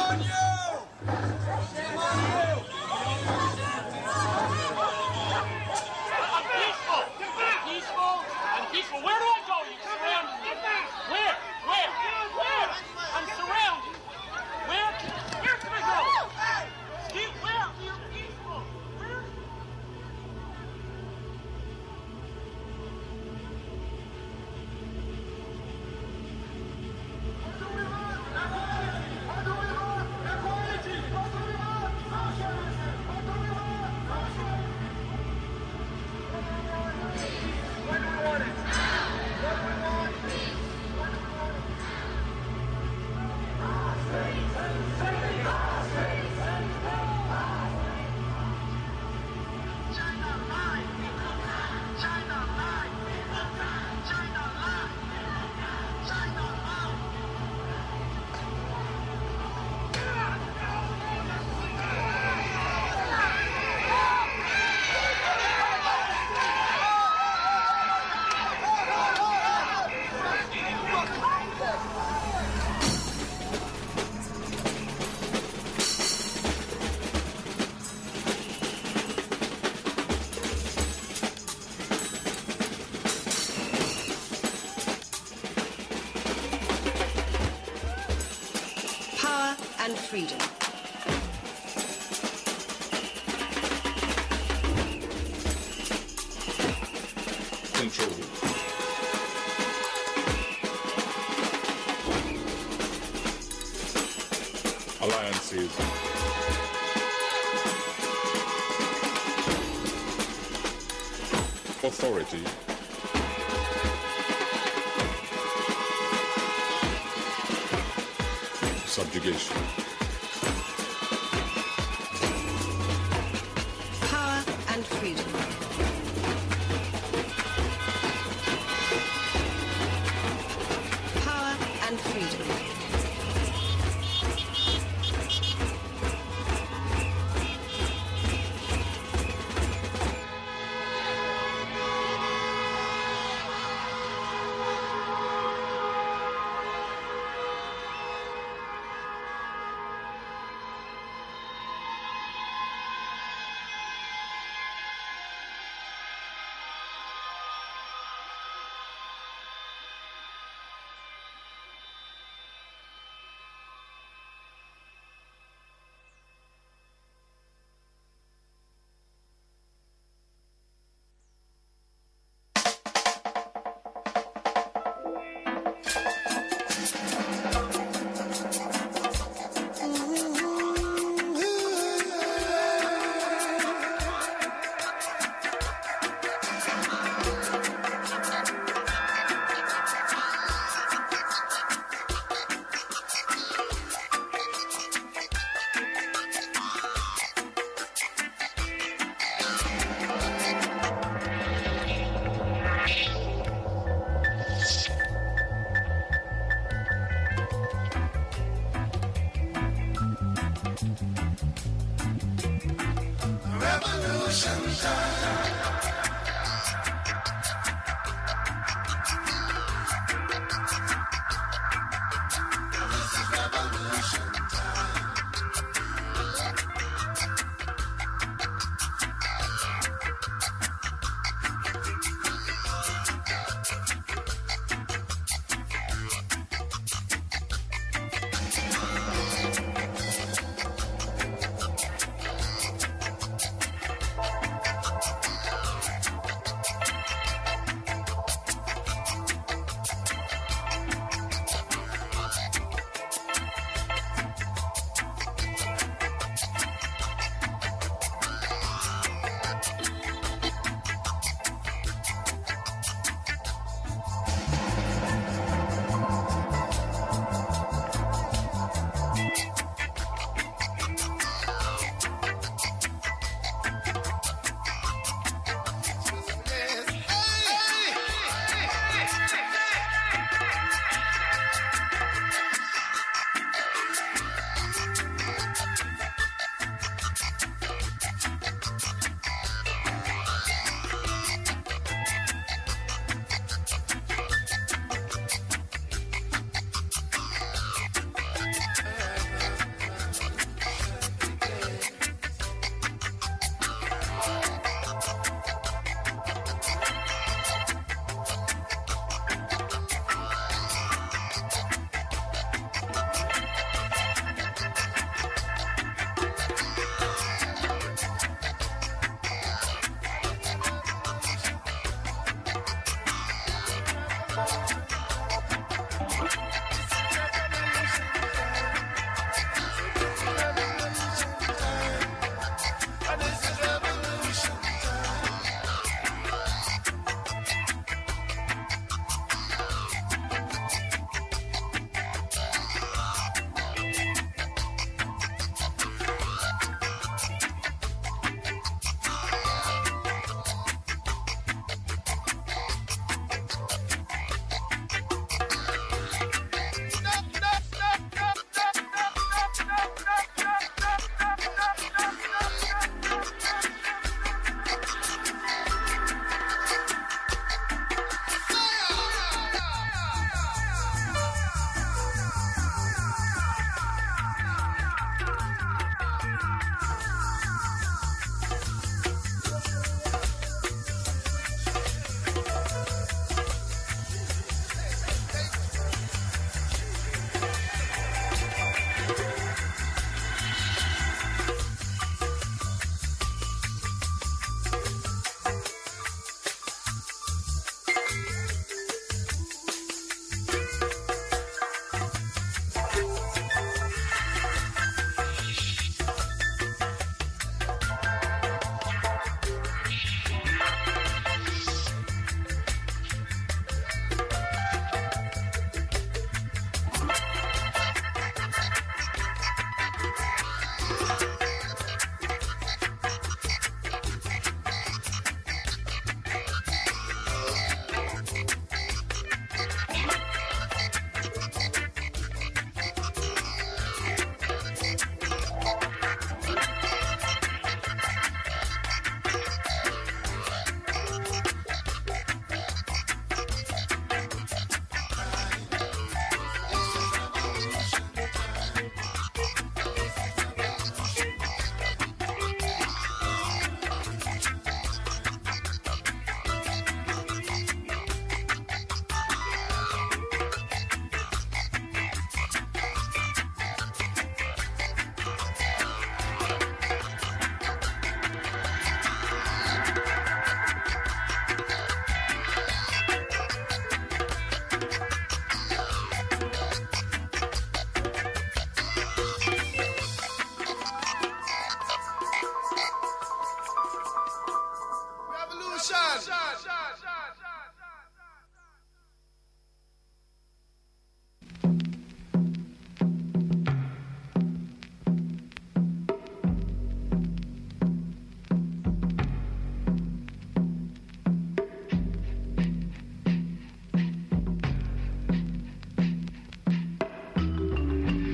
And freedom. Control. Alliances. Authority. Subjugation. Power and freedom. Power and freedom.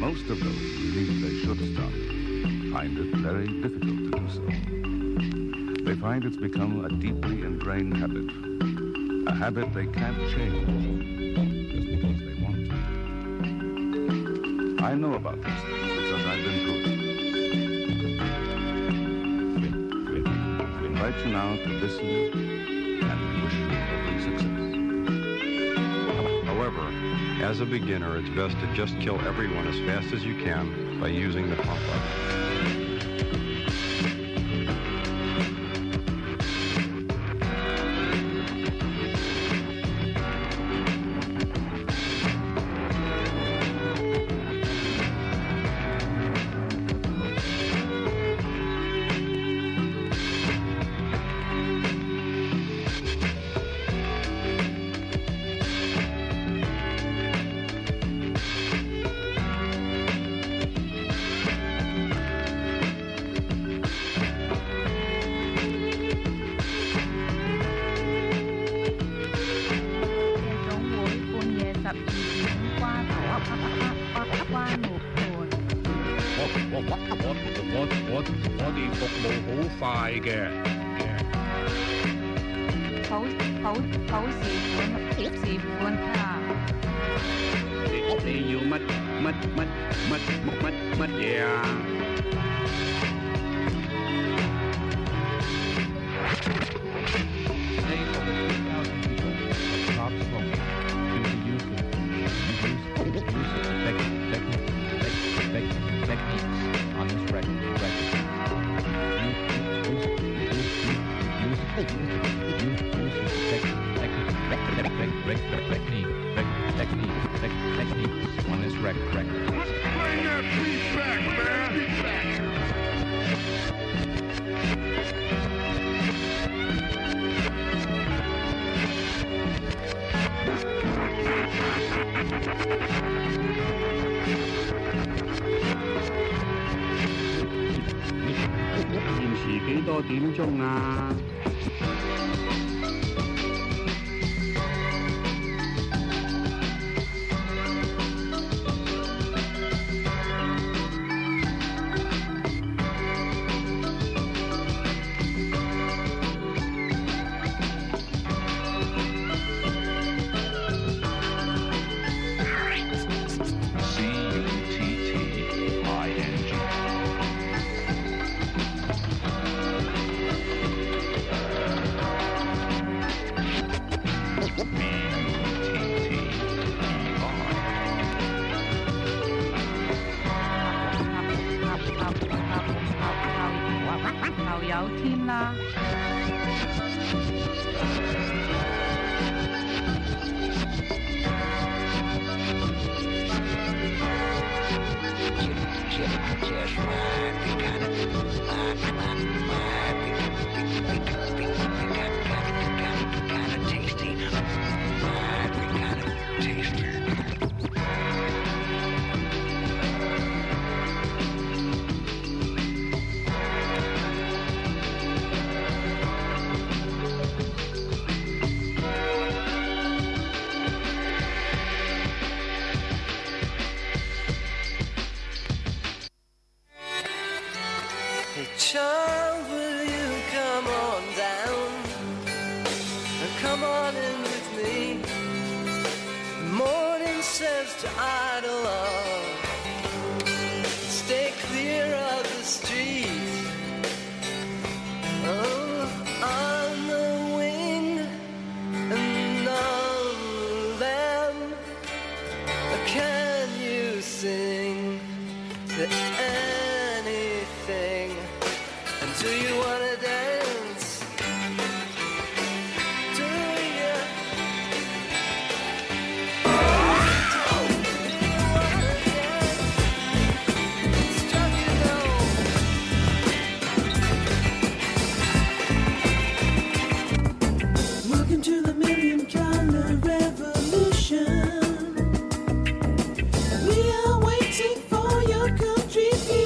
Most of those who believe they should stop find it very difficult to do so. They find it's become a deeply ingrained habit, a habit they can't change just because they want to. I know about these things because I've been through them. We invite you now to listen, and we wish you every success. However, as a beginner, it's best to just kill everyone as fast as you can by using the pump-up. 我哋服務好快嘅。 好時款啊！ 你要乜嘢啊 ？Techniques on this record. Bring that beat back, man! 現時幾多點鐘啊？ 有添啦。 Child, will you come on down and come on in with me? The morning says to idle love, stay clear of the street. Oh, on the wing and on them, can you sing to anything? Do you wanna dance? Do you? Struck you know. Welcome to the $1,000,000 revolution. We are waiting for your contribution.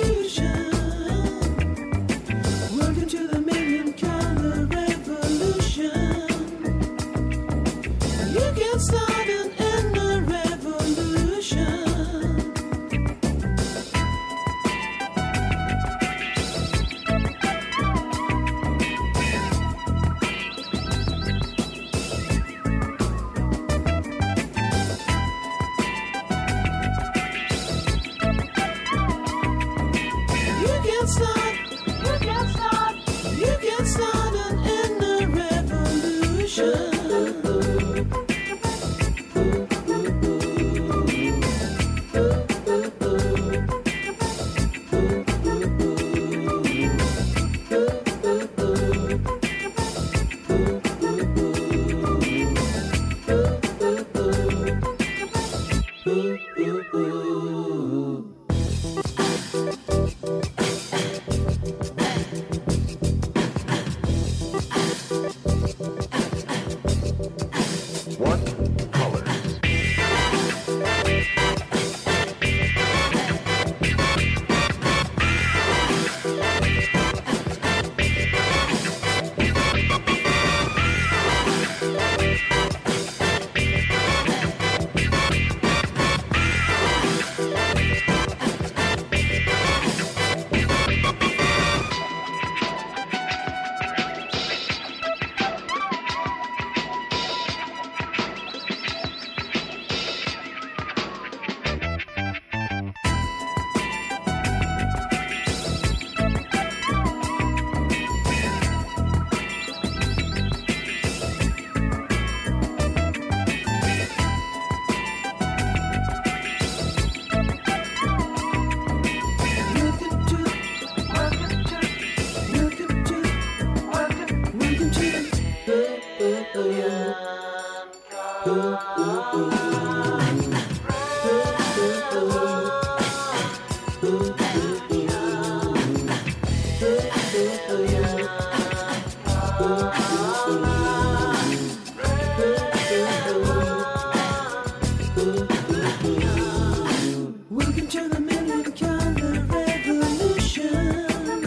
Welcome to the Million Color Revolution.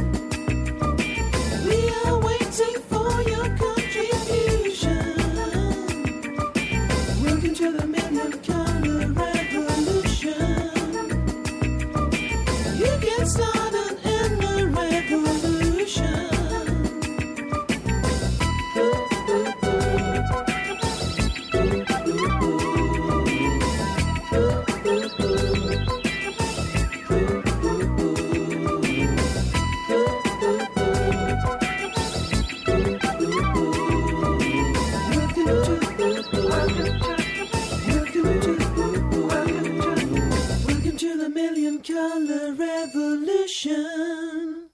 We are waiting for your contribution. Welcome to the Million Color Revolution. You can start an inner revolution. Welcome to the Million Color Revolution.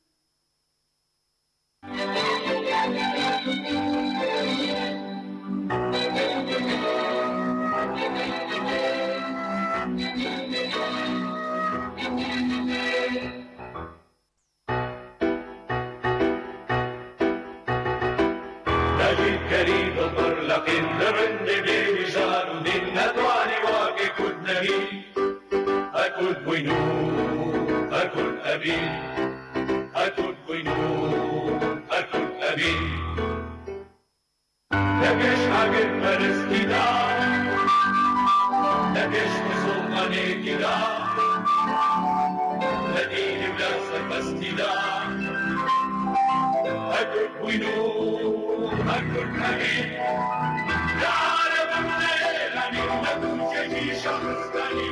David querido por la gente rende bene jaru din natwani wa ke kud nabi akud buinu akud abi akud buinu akud abi Nagesh agir palestina Nagesh musulmane kida Ladin iblas al-bastida أكل وينو أكل حبيب يا عالم الليل أني نكون جدي شخص ثاني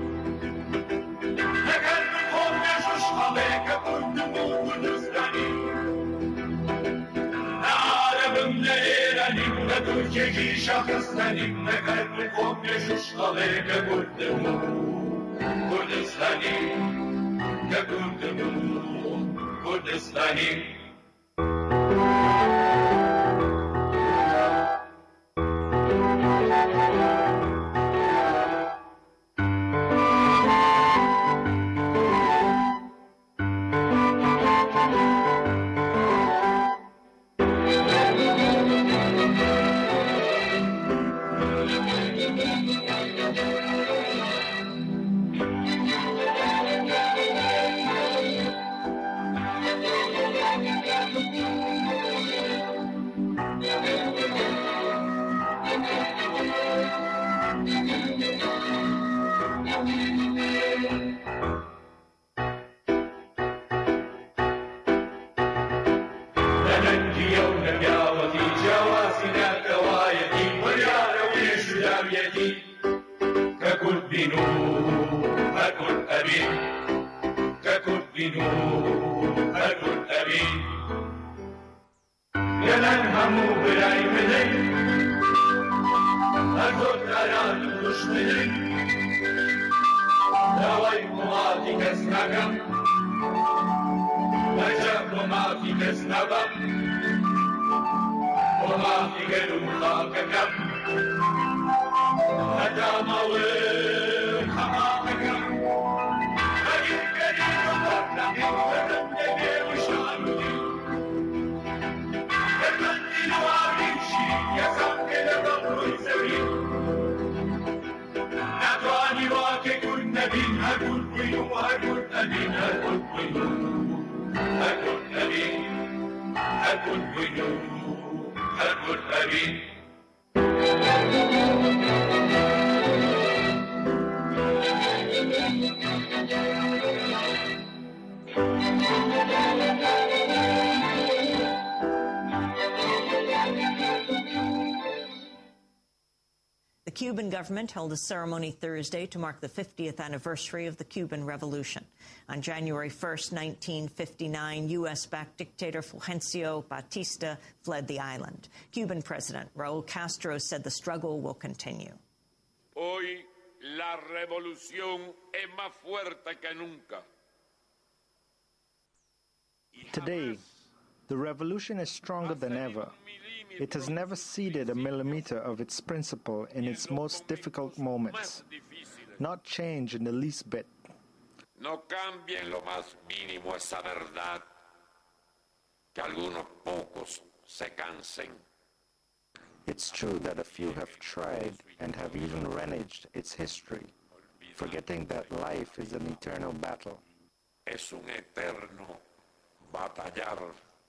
نكال بكم يشوش عليك كنت موت نسراني يا عالم الليل أني نكون جدي شخص ثاني نكال بكم يشوش عليك كنت موت نسراني كنت موت نسراني The Cuban government held a ceremony Thursday to mark the 50th anniversary of the Cuban Revolution. On January 1st, 1959, U.S.-backed dictator Fulgencio Batista fled the island. Cuban President Raúl Castro said the struggle will continue. Hoy la revolución es más fuerte que nunca. Today, the revolution is stronger than ever. It has never ceded a millimeter of its principle in its most difficult moments, not changed in the least bit. no cambia en lo más mínimo esa verdad, que algunos pocos se cansen. It's true that a few have tried and have even reneged its history, forgetting that life is an eternal battle. Es un eterno batallar.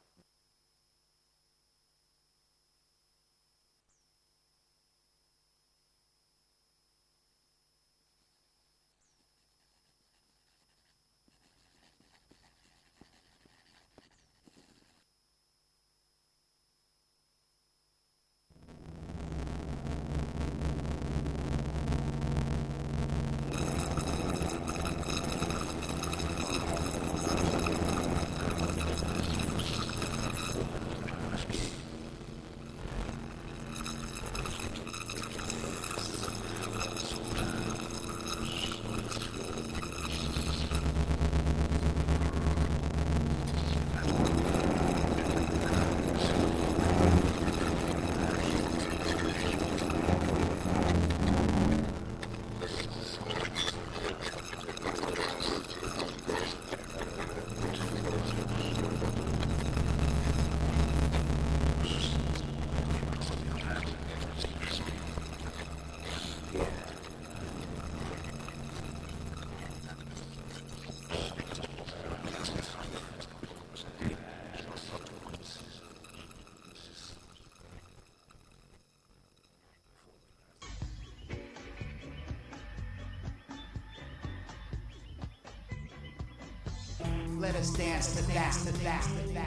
Let us dance to that.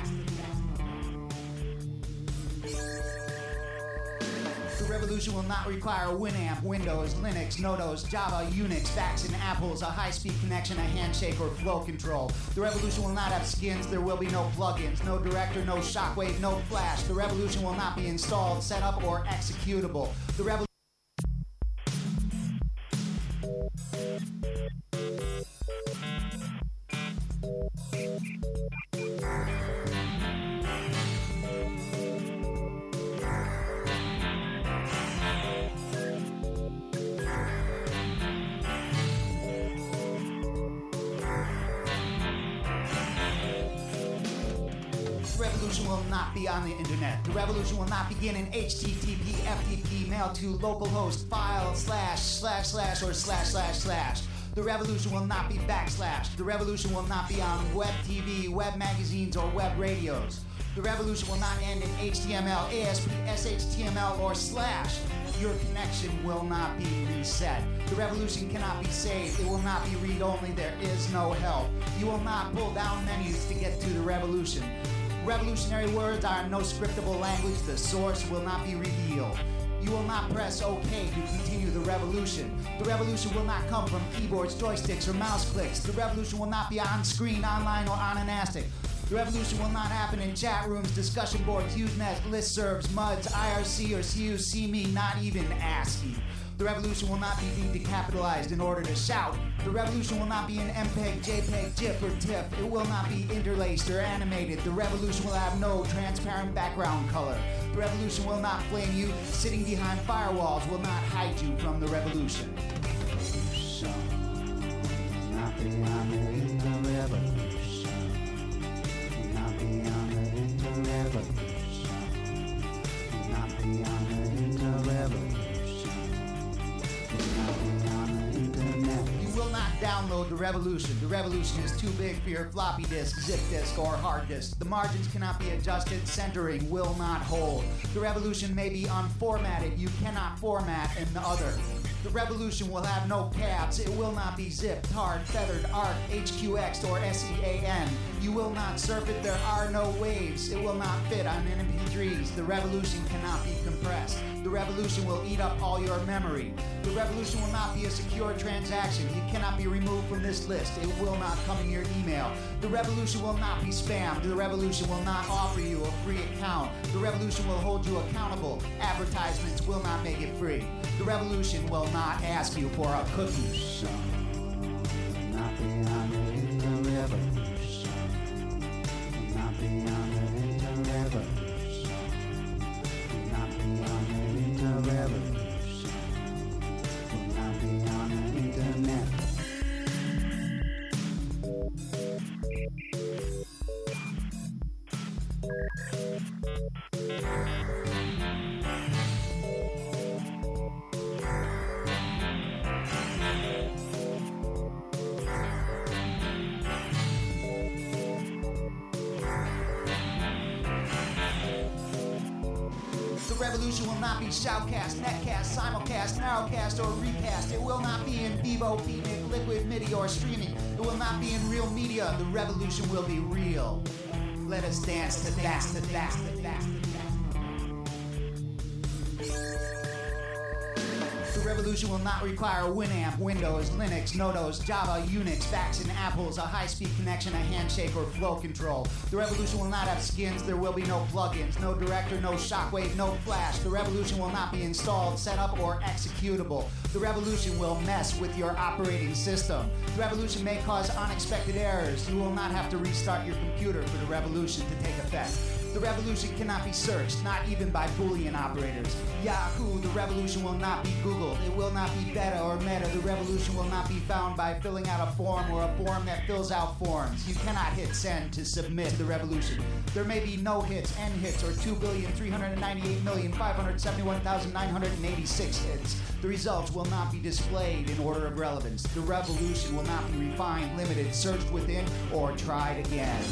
The revolution will not require Winamp, Windows, Linux, Nodos, Java, Unix, Vax, and Apples, a high-speed connection, a handshake, or flow control. The revolution will not have skins, there will be no plugins, no director, no shockwave, no flash. The revolution will not be installed, set up, or executable. The revolution will not be on the internet. The revolution will not begin in HTTP, FTP, mail to localhost, file, // or ///. The revolution will not be backslash. The revolution will not be on web TV, web magazines, or web radios. The revolution will not end in HTML, ASP, SHTML, or /. Your connection will not be reset. The revolution cannot be saved. It will not be read-only. There is no help. You will not pull down menus to get to the revolution. Revolutionary words are no scriptable language. The source will not be revealed. You will not press OK to continue the revolution. The revolution will not come from keyboards, joysticks, or mouse clicks. The revolution will not be on screen, online, or on an ASTIC. The revolution will not happen in chat rooms, discussion boards, Usenet, listservs, MUDs, IRC, or CUCME, not even ASCII. The revolution will not be decapitalized in order to shout. The revolution will not be in MPEG, JPEG, GIF, or TIFF. It will not be interlaced or animated. The revolution will have no transparent background color. The revolution will not flame you. Sitting behind firewalls will not hide you from the revolution. Not beyond the revolution. Not beyond the revolution. Not beyond the revolution. You will not download the revolution. The revolution is too big for your floppy disk, zip disk, or hard disk. The margins cannot be adjusted. Centering will not hold. The revolution may be unformatted. You cannot format an other. The revolution will have no caps. It will not be zipped, hard, feathered, ARC, HQX, or SEAN. You will not surf it. There are no waves. It will not fit on MP3s. The revolution cannot be compressed. The revolution will eat up all your memory. The revolution will not be a secure transaction. You cannot be removed from this list. It will not come in your email. The revolution will not be spammed. The revolution will not offer you a free account. The revolution will hold you accountable. Advertisements will not make it free. The revolution will not ask you for a cookie. Not beyond the revolution. Not beyond the revolution. Not beyond the revolution. Not beyond the internet. revolution will not be shoutcast, netcast, simulcast, narrowcast, or recast. It will not be in vivo, phoenix, liquid, MIDI, or streaming. It will not be in real media. The revolution will be real. Let us dance to that, to that, to that. The revolution will not require Winamp, Windows, Linux, Nodos, Java, Unix, Vax, and Apples, a high-speed connection, a handshake, or flow control. The revolution will not have skins, there will be no plugins, no director, no shockwave, no flash. The revolution will not be installed, set up, or executable. The revolution will mess with your operating system. The revolution may cause unexpected errors. You will not have to restart your computer for the revolution to take effect. The revolution cannot be searched, not even by Boolean operators. Yahoo, the revolution will not be Googled. It will not be Beta or Meta. The revolution will not be found by filling out a form or a form that fills out forms. You cannot hit send to submit the revolution. There may be no hits, N hits, or 2,398,571,986 hits. The results will not be displayed in order of relevance. The revolution will not be refined, limited, searched within, or tried again.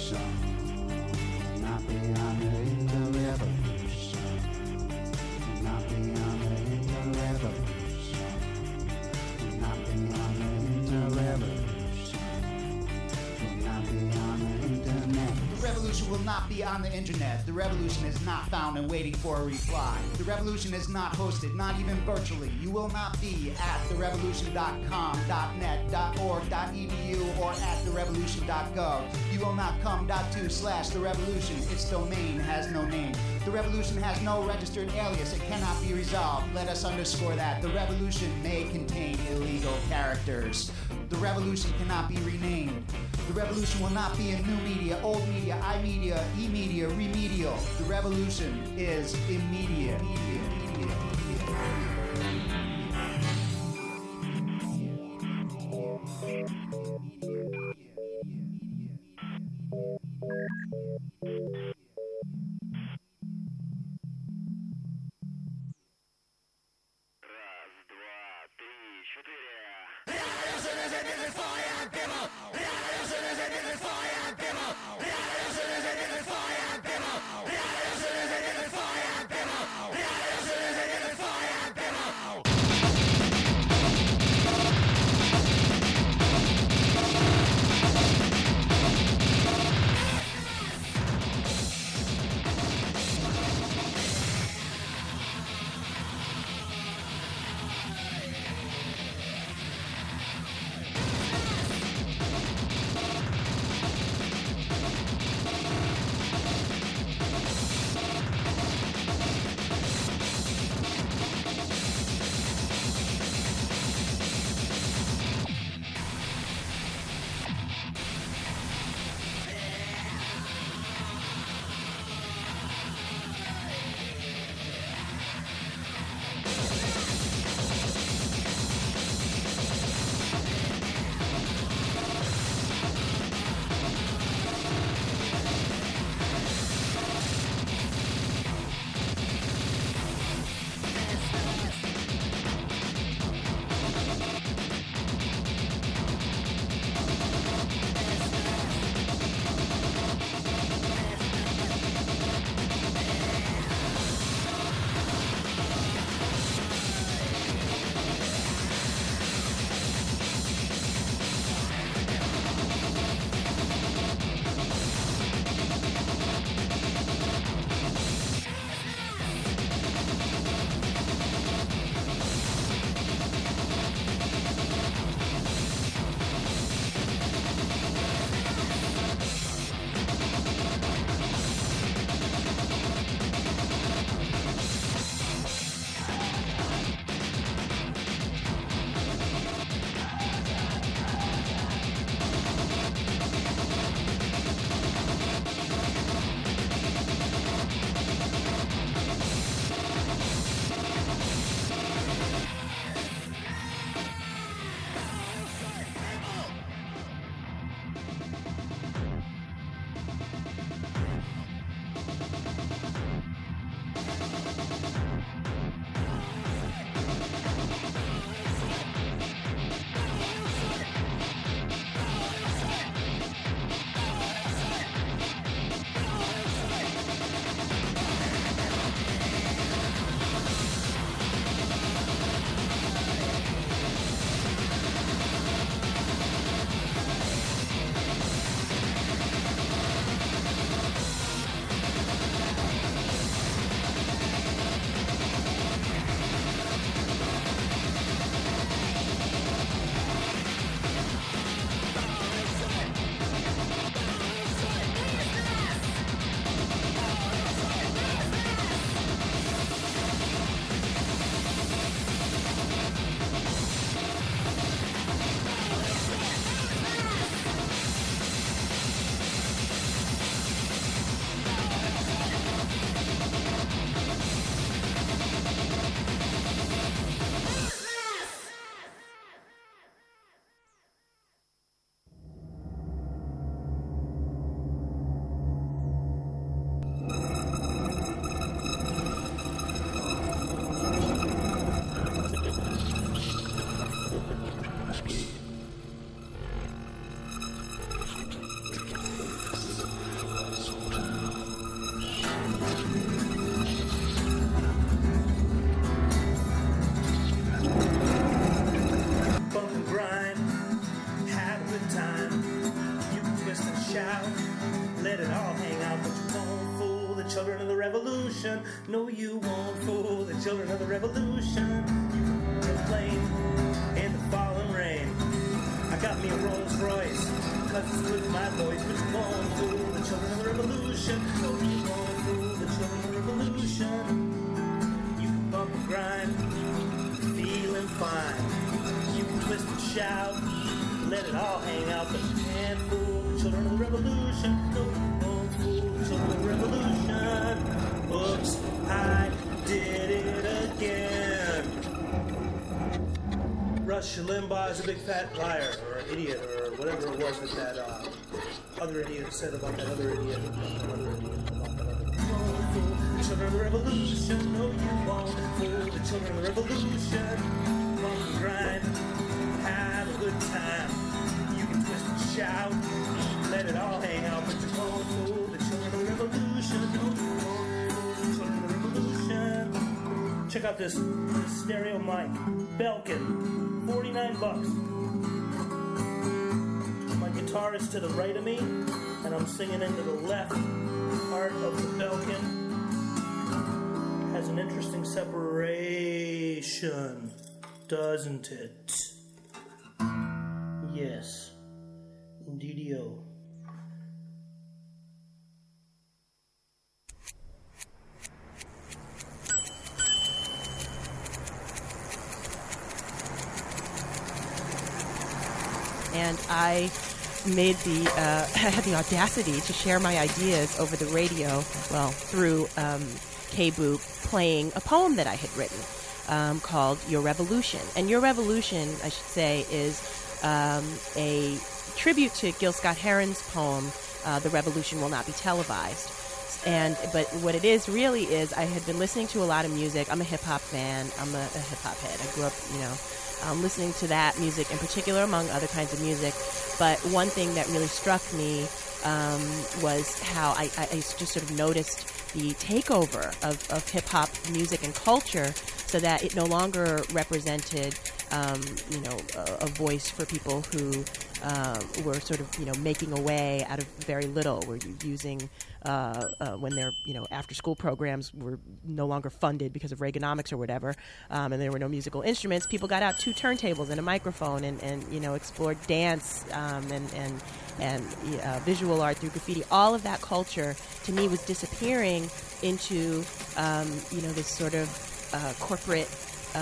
Not beyond the inter-revolution. Not beyond the inter-revolution. Not beyond the inter-revolution. Not beyond the internet. The revolution will not be on the internet. The revolution is not found and waiting for a reply. The revolution is not hosted, not even virtually. You will not be at therevolution.com, .net, .org, .edu, or at therevolution.gov. You will not come .to/therevolution. Its domain has no name. The revolution has no registered alias. It cannot be resolved. Let us underscore that. The revolution may contain illegal characters. The revolution cannot be renamed. The revolution will not be in new media, old media, iMedia, e-media, remedial. The revolution is immediate. Revolution is shout, let it all hang out, but you won't fool the children of the revolution. No, you won't fool the children of the revolution. Just playing in the falling rain. I got me a Rolls Royce, cause it's good for my voice, but you won't fool the children of the revolution. No, you won't fool the children of the revolution. You can bump and grind, feeling fine. You can twist and shout, let it all hang out, but you can't fool the children of the revolution. No, you won't fool the children of the revolution. Oops, I did it again. Rush Limbaugh is a big fat liar, or an idiot, or whatever it was that other idiot said about that other idiot. The children of the revolution, no you won't fool the children of the revolution. Bump and grind, have a good time. You can twist and shout, let it all hang out, but you won't fool the children of the revolution. No you won't fool the children of the revolution. Check out this stereo mic, Belkin. $49. My guitar is to the right of me, and I'm singing into the left part of the Belkin. Has an interesting separation, doesn't it? Yes, indeedio. And I made I had the audacity to share my ideas over the radio, through K-Boop, playing a poem that I had written called Your Revolution. And Your Revolution, I should say, is a tribute to Gil Scott-Heron's poem, The Revolution Will Not Be Televised. But what it is really is I had been listening to a lot of music. I'm a hip-hop fan. I'm a hip-hop head. I grew up, listening to that music in particular, among other kinds of music. But one thing that really struck me was how I just sort of noticed the takeover of hip-hop music and culture, so that it no longer represented, a voice for people who were sort of, making away out of very little. Were using when their, after-school programs were no longer funded because of Reaganomics or whatever, and there were no musical instruments. People got out 2 turntables and a microphone and explored dance and visual art through graffiti. All of that culture, to me, was disappearing into, this sort of corporate.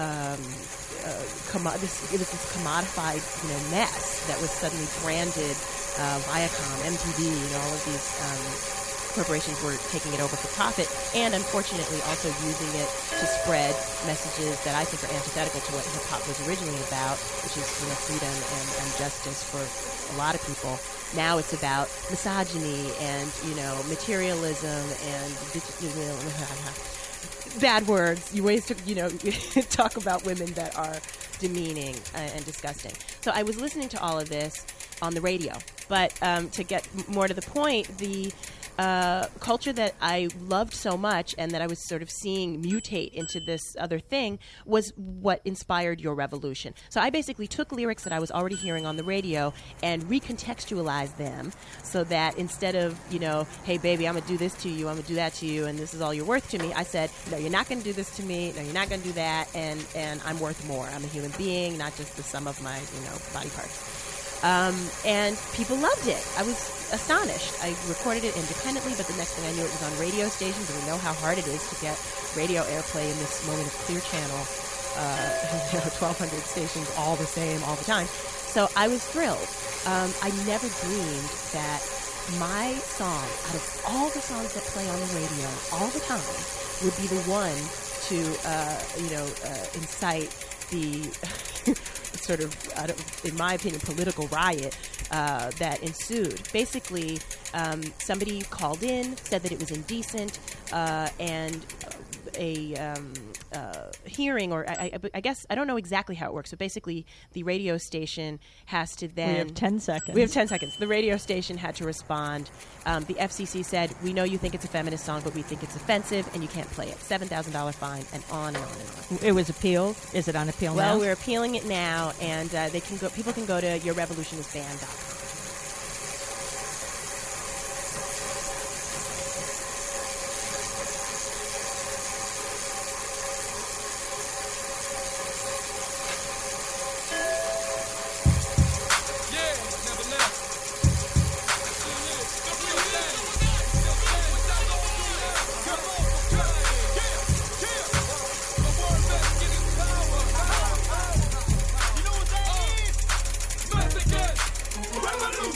This commodified, mess that was suddenly branded Viacom, MTV, all of these corporations were taking it over for profit, and unfortunately also using it to spread messages that I think are antithetical to what hip-hop was originally about, which is, freedom and justice for a lot of people. Now it's about misogyny and, materialism and bad words, ways to, talk about women that are demeaning and disgusting. So I was listening to all of this on the radio. But to get more to the point, the culture that I loved so much and that I was sort of seeing mutate into this other thing was what inspired Your Revolution. So I basically took lyrics that I was already hearing on the radio and recontextualized them so that instead of, hey, baby, I'm going to do this to you, I'm going to do that to you, and this is all you're worth to me, I said, no, you're not going to do this to me, no, you're not going to do that, and I'm worth more. I'm a human being, not just the sum of my, body parts. And people loved it. I was astonished. I recorded it independently, but the next thing I knew, it was on radio stations, and we know how hard it is to get radio airplay in this moment of Clear Channel, 1,200 stations all the same, all the time. So I was thrilled. I never dreamed that my song, out of all the songs that play on the radio all the time, would be the one to, incite the sort of, in my opinion, political riot that ensued. Basically, somebody called in, said that it was indecent, and a hearing, or I guess, I don't know exactly how it works, but basically the radio station has to then... We have 10 seconds. We have 10 seconds. The radio station had to respond. The FCC said, we know you think it's a feminist song, but we think it's offensive, and you can't play it. $7,000 fine, and on and on and on. It was appealed? Is it on appeal now? Well, we're appealing it now, and people can go to yourrevolutionisbanned.com.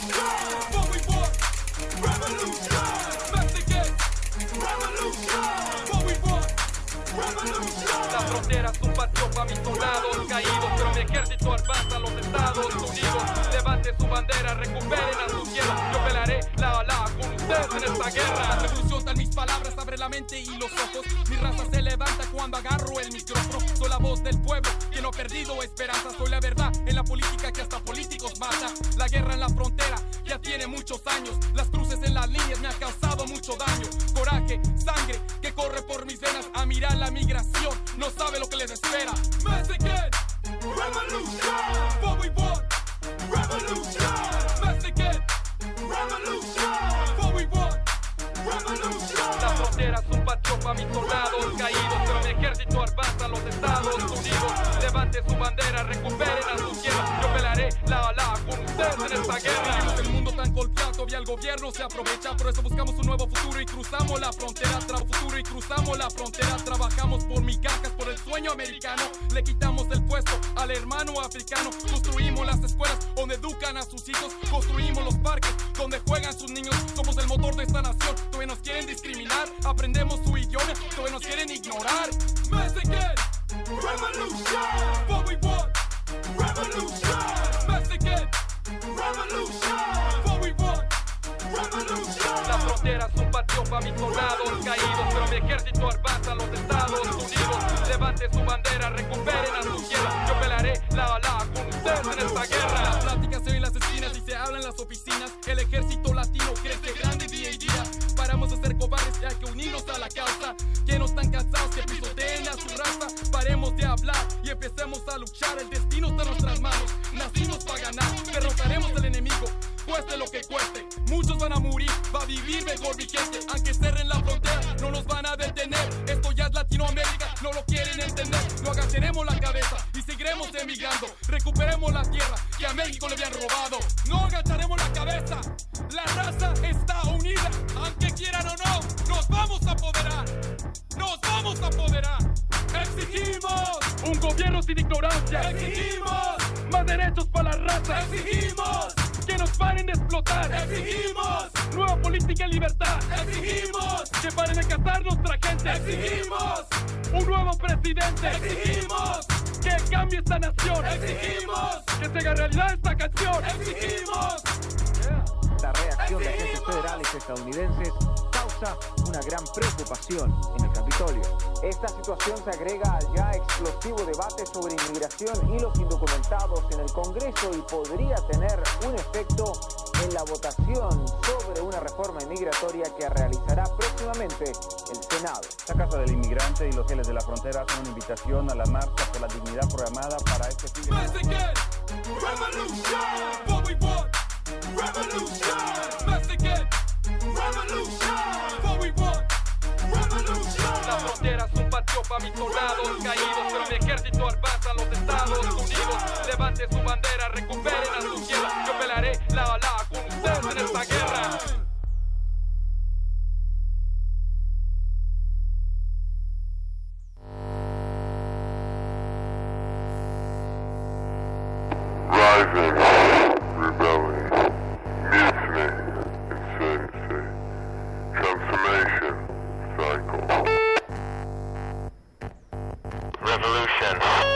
What we want, revolution. Mexicans, revolution. What we want, revolution. La frontera es un patio para mis soldados caídos, pero mi ejército avanza a los Estados Unidos. Levante su bandera, recuperen a su tierra. Yo pelearé lado a lado con ustedes en esta guerra. La revolución tal mis palabras, abre la mente y los ojos. Mi raza se levanta cuando agarro el micrófono. Soy la voz del pueblo que no ha perdido esperanza. Soy la verdad en la política que hasta políticos mata. La guerra en la frontera ya tiene muchos años. Las cruces en las líneas me han causado mucho daño. Coraje, sangre que corre por mis venas. A mirar la migración, no sabe lo que les espera. Mexican revolution. What we want, revolution. Mexican revolution. What we want, revolution. La frontera es un patio para mis soldados caídos, pero mi ejército avanza a los Estados Unidos. Levante su bandera, recuperen a su tierra. Yo pelearé lado a lado con ustedes en esta guerra. Vivimos el mundo tan golpeado, todavía el gobierno se aprovecha. Por eso buscamos un nuevo futuro y cruzamos la frontera. Futuro y cruzamos la frontera. Trabajamos por migajas, por el sueño americano. Le quitamos el puesto al hermano africano. Construimos las escuelas donde educan a sus hijos. Construimos los parques donde juegan sus niños. Somos el motor de esta nación. Todavía nos quieren discriminar. Aprendemos su idioma, todavía nos quieren ignorar. Mexican revolution. What we want, revolution. Mexican revolution. What we want, revolution. La frontera es un patio para mis soldados caídos, pero mi ejército avanza a los Estados Unidos. Levante su bandera, recuperen a su tierra. Yo pelearé lado a lado con ustedes en esta guerra. Las pláticas se oyen en las esquinas y se hablan en las oficinas. El ejército latino crece grande día y día. Paramos de ser cobardes y hay que unirnos a la causa. Que no están cansados que pisoteen a su raza. Paremos de hablar y empecemos a luchar. El destino está en nuestras manos. Nacimos para ganar. Derrotaremos al enemigo, cueste lo que cueste. Muchos van a morir, va a vivir mejor mi gente. Aunque cerren la frontera, no nos van a detener. Esto ya es Latinoamérica, no lo quieren entender. No agacharemos la cabeza y seguiremos emigrando. Recuperemos la tierra que a México le habían robado. No agacharemos la cabeza, la raza está unida. Aunque quieran o no, nos vamos a apoderar. Nos vamos a apoderar. Exigimos un gobierno sin ignorancia. Exigimos más derechos para la raza. Exigimos que nos paren de explotar. Exigimos nueva política y libertad. Exigimos que paren de cazar nuestra gente. Exigimos un nuevo presidente. Exigimos que cambie esta nación. Exigimos que se haga realidad esta canción. Exigimos. La reacción de agentes federales estadounidenses causa una gran preocupación en el Capitolio. Esta situación se agrega al ya explosivo debate sobre inmigración y los indocumentados en el Congreso y podría tener un efecto en la votación sobre una reforma inmigratoria que realizará próximamente el Senado. La Casa del Inmigrante y los fieles de la frontera hacen una invitación a la marcha por la dignidad programada para este fin de semana. What we want, revolution. Mexican revolution. What we want, revolution. La frontera es un patio para mis soldados caídos, pero mi ejército avanza a los Estados Unidos. Levante su bandera, recuperen a su tierra. Yo pelearé lado a lado con ustedes en esta guerra. Rising, rebellion, mutiny, insurgency, transformation, cycle. Revolution.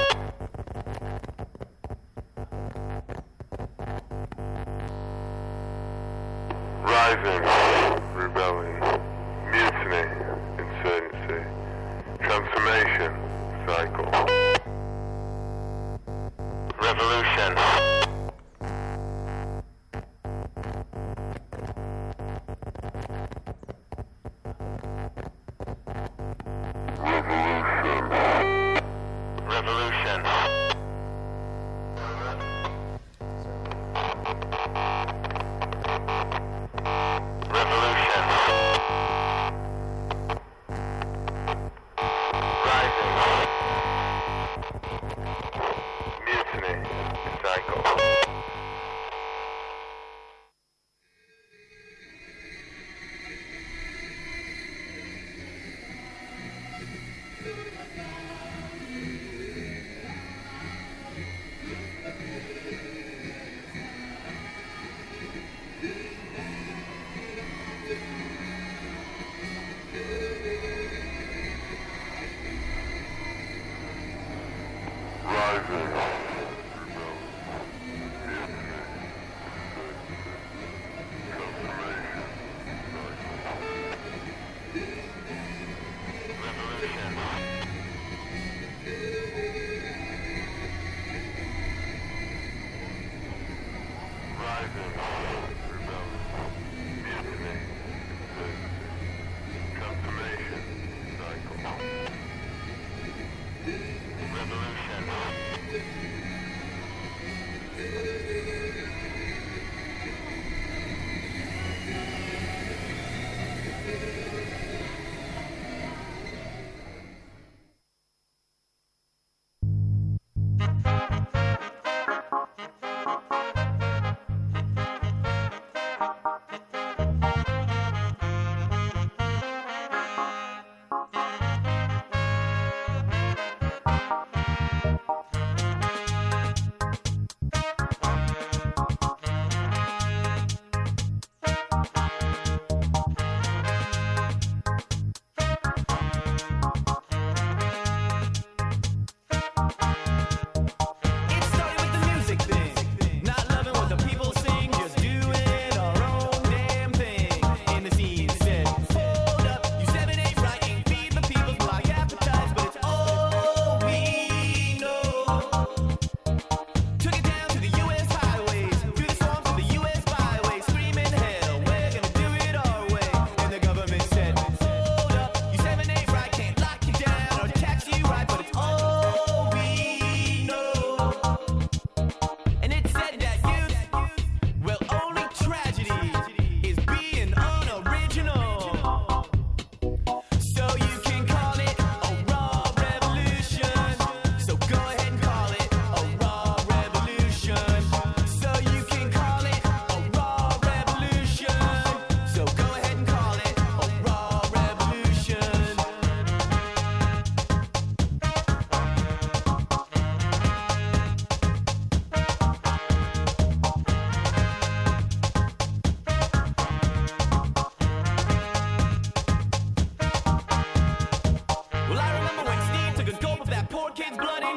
Rising, rebellion, mutiny, insurgency, transformation, cycle. Revolution. Revolution. Revolution. Rising. Mutiny.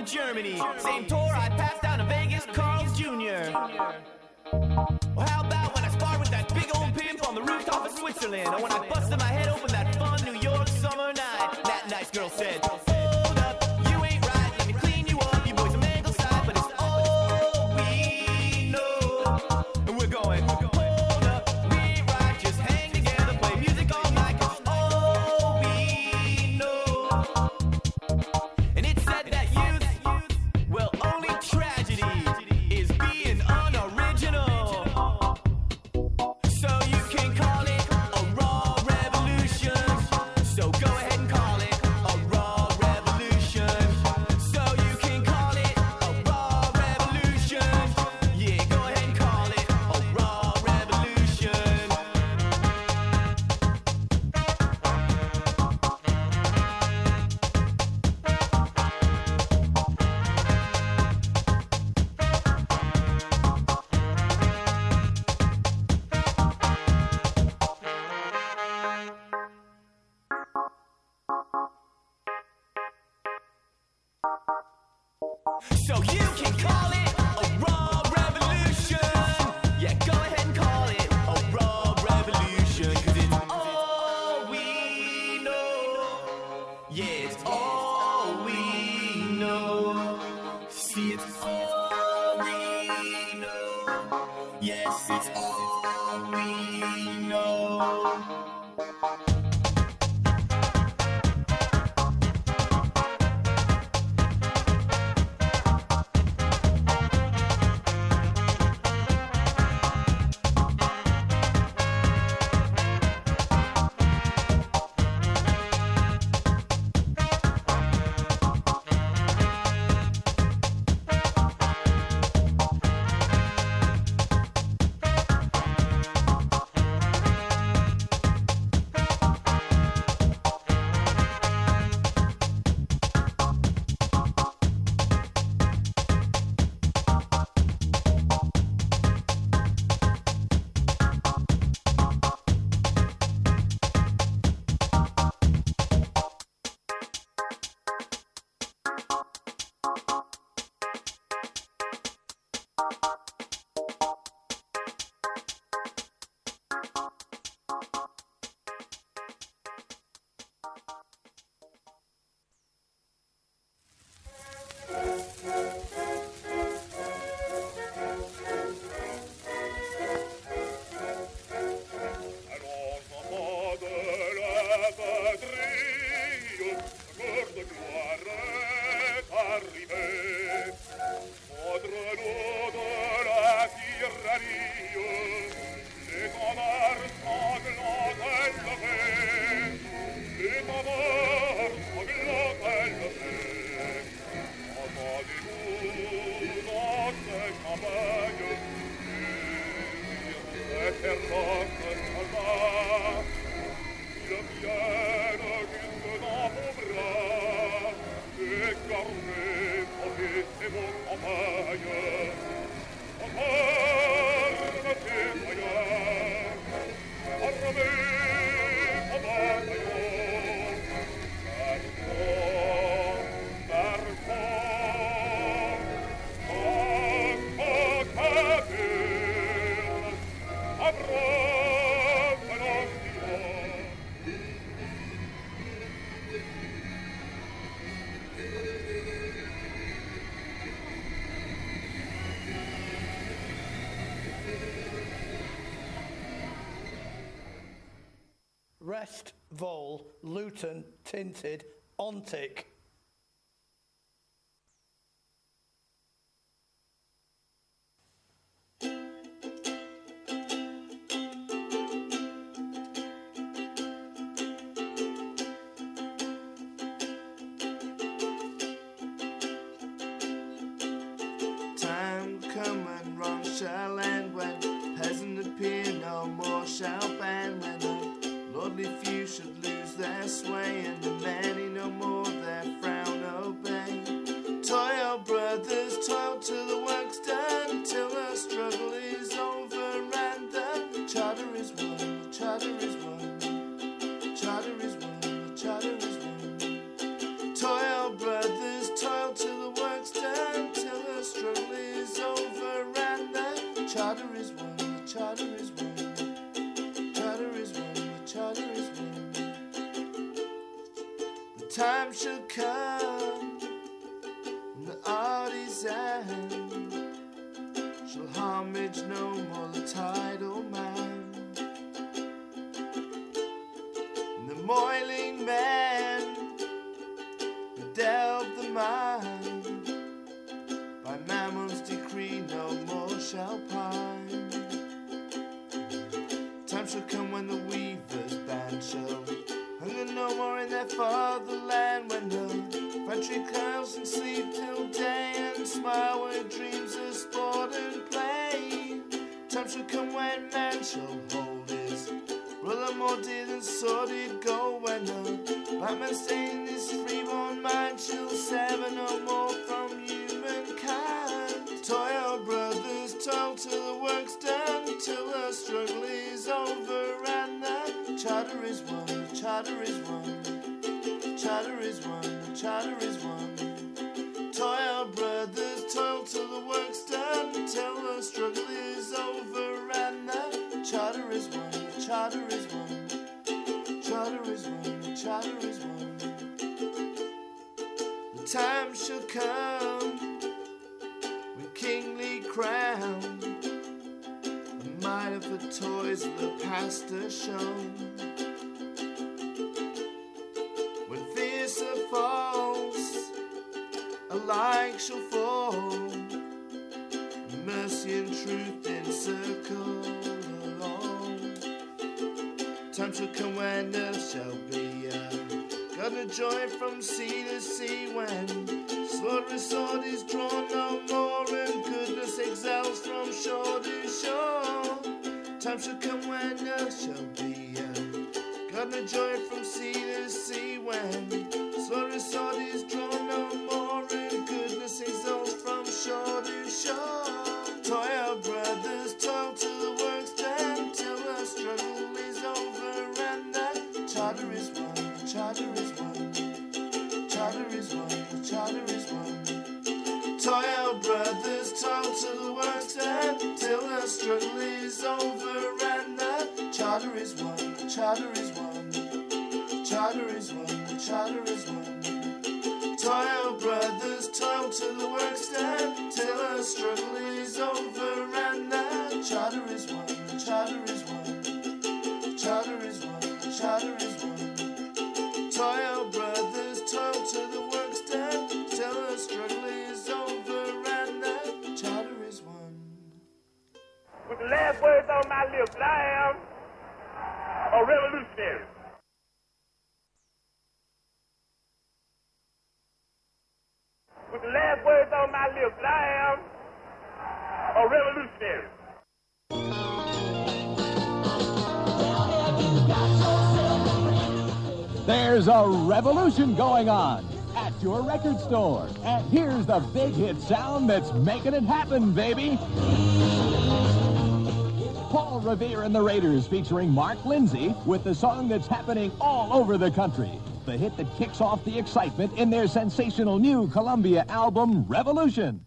Germany. Same tour I passed down to Vegas, Carl's Jr. Well, how about when I sparred with that big old pimp on the rooftop of Switzerland? Or when I busted my head open that fun New York summer night? That nice girl said, hold up, you ain't right, let me clean you up. You boys are mangled side, but it's all we know. And we're going, hold up, we ain't right, just hang together, play music all night, 'cause all we know. And it said that youth, well, only tragedy is being unoriginal. So you can call it a raw revolution. So go ahead and call it a raw revolution. So you can call it a raw revolution. Yeah, go ahead and call it a raw revolution. So you can call it a raw revolution. Yeah, go ahead and call it a raw revolution. 'Cause it's all we know. Yeah, it's all we know. See, it's all we know. Yes, it's all we know. Rest, Vol, Luton, Tinted, Ontic. Time come and wrong shall end when peasant appear no more shall ban when the lordly few should lose their sway and the many no more their frown obey. Toil, brothers, toil till the work's done, till the struggle is over and the charter is won, the charter is won, the charter is won, the charter is won. Toil, brothers, toil till the work's time shall come when the artisan shall homage no more the title man. And the moiling man who delved the mine by Mammon's decree no more shall pine. Time shall come when the weaver's band shall hunger no more in their fatherland, when the factory clouds and sleep till day and smile with dreams of sport and play. Time shall come when man shall hold his brother more dear than sordid gold, when the black man stain his freeborn mind shall sever no more from humankind. Toil, brothers, toil till the work's done, till the struggle is over and the charter is won, the charter is won, the charter is won, the charter is won. Toil, brothers, toil till the work's done, till the struggle is over and the charter is won, the charter is won, the charter is won, the charter is won. The time shall come with kingly crown, a mitre for toys the past has shown. When fiercer falls alike shall fall, mercy and truth encircle along. Time shall come when earth shall be a garden of joy from sea to sea, when slaughterous sword is drawn no more and goodness exhales from shore to shore. Time shall come when earth shall be a garden of joy from sea to sea, when slaughterous sword is drawn no more and goodness exhales from shore to shore. Toil, brothers, toil till the work's done, till the struggle is over and the charter is won, the charter is won, the charter is won, the charter is won. Toil, brothers, toil till the work's done, till the struggle is over and the charter is won, the charter is won, the charter is won, the charter is won. Toil, brothers, toil till the work's done, till the struggle is over and the charter is won, the charter is won, the charter is won, the charter is won. Toil, brothers, toil till the work's done, till the struggle is over and the charter is won. With the last words on my lips, I am a revolutionary. With the last words on my lips, I am a revolutionary. There's a revolution going on at your record store. And here's the big hit sound that's making it happen, baby. Paul Revere and the Raiders featuring Mark Lindsay with the song that's happening all over the country. The hit that kicks off the excitement in their sensational new Columbia album, Revolution.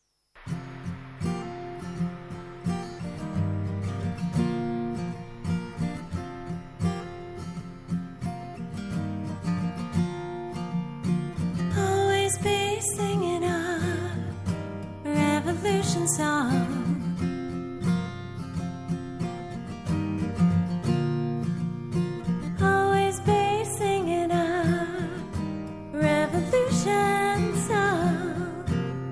Always be singing a revolution song. Always be singing a revolution song.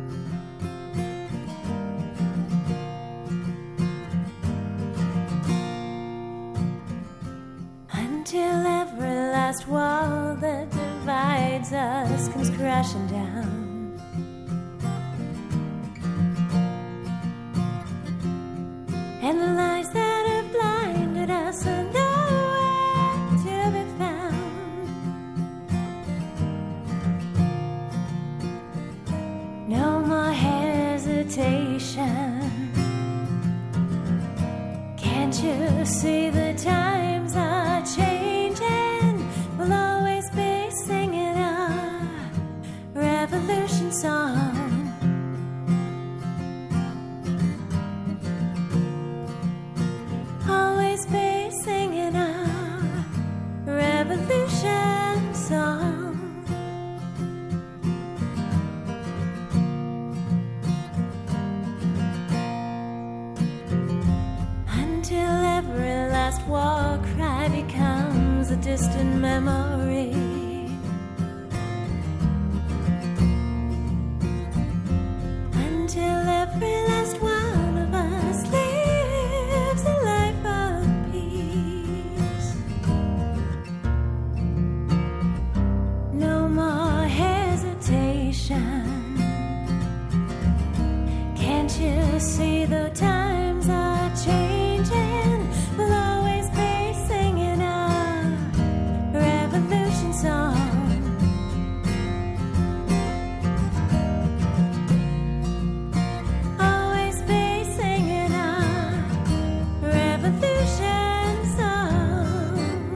Until every last wall that divides us comes crashing down. And the lies that have blinded us are nowhere to be found. No more hesitation. Can't you see the times are changing? We'll always be singing a revolution. last war cry becomes a distant memory. Until every last one of us lives a life of peace. No more hesitation. Can't you see the times are changing? We'll always be singing a revolution song. Always be singing a revolution song.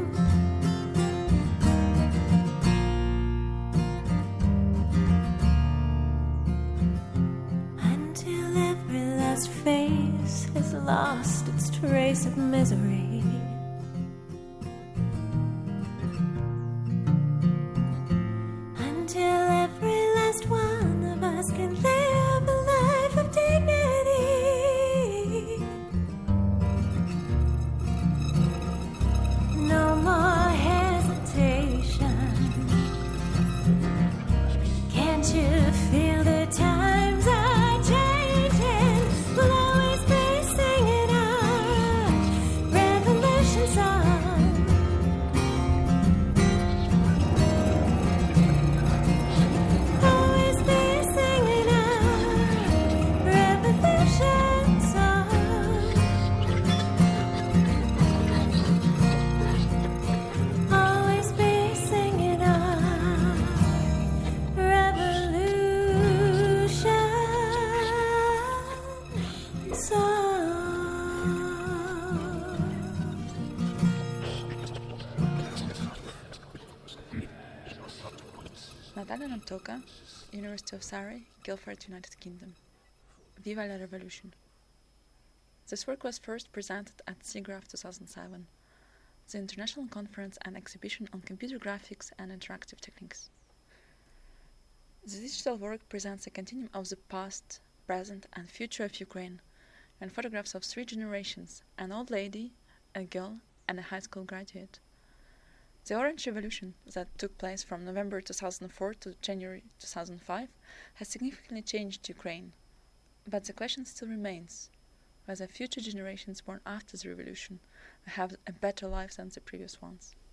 Until every last face has lost its trace of misery. Until every last one of us can live a life of dignity. No more hesitation. Can't you feel the times are changing? We'll always be singing our revolution song. Always be singing our revolution song. Always be singing our revolution song. Natalia Namtoka, University of Surrey, Guildford, United Kingdom. Viva la Revolution. This work was first presented at SIGGRAPH 2007, the International Conference and Exhibition on Computer Graphics and Interactive Techniques. The digital work presents a continuum of the past, present and future of Ukraine, and photographs of 3 generations, an old lady, a girl, and a high school graduate. The Orange Revolution, that took place from November 2004 to January 2005, has significantly changed Ukraine. But the question still remains, whether future generations born after the revolution will have a better life than the previous ones.